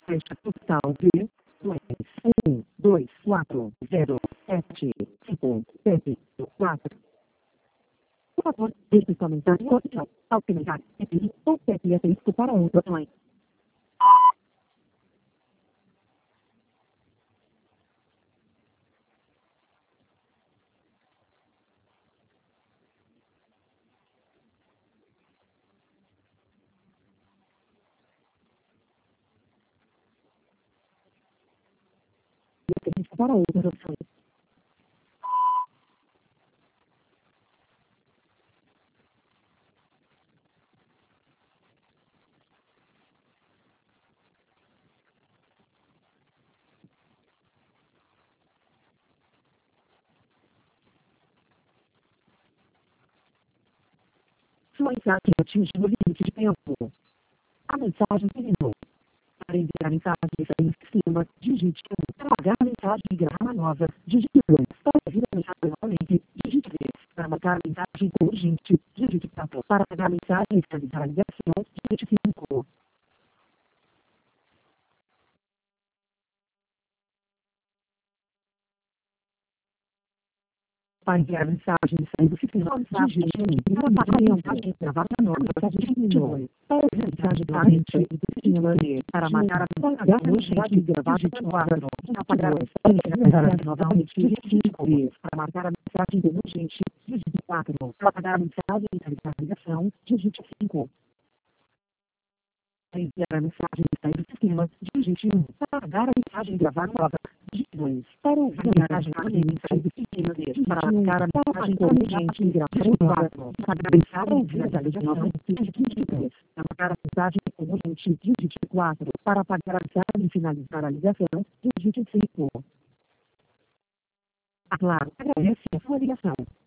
Caixa postal de 124075574. Por favor, deixe o comentário ou opção. Ao finalizar, repita ou aperte asterisco para outro opções. Asterisco para outras opções. Sua mensagem atingiu o limite de tempo. A mensagem terminou. Para enviar mensagem e sair do sistema, digite 1. Para apagar a mensagem e gravar uma nova, digite 2. Para ouvir a mensagem novamente, digite 3. Para marcar a mensagem como urgente, digite 4. Para apagar a mensagem e finalizar a ligação, digite 5. Para enviar mensagem e sair do sistema, digite 1. Para apagar a mensagem e gravar uma nova, digite 2. Para ouvir a mensagem novamente, digite 3. Para marcar a mensagem urgente e gravar, digite 4. Para apagar a mensagem e finalizar novamente, digite 5. Para marcar a mensagem como urgente, digite 4. Para apagar a mensagem e finalizar a ligação, digite 5. Para enviar a mensagem e sair do sistema, digite 1. Para apagar a mensagem e gravar nova, digite 2. Para ouvir a mensagem novamente, sair do sistema, para apagar a mensagem como urgente e gravar nova, para apagar a mensagem e finalizar a ligação, digite 3. Para apagar a mensagem como urgente, digite 4. Para apagar a mensagem e finalizar a ligação, digite 5. A Claro agradece a sua ligação.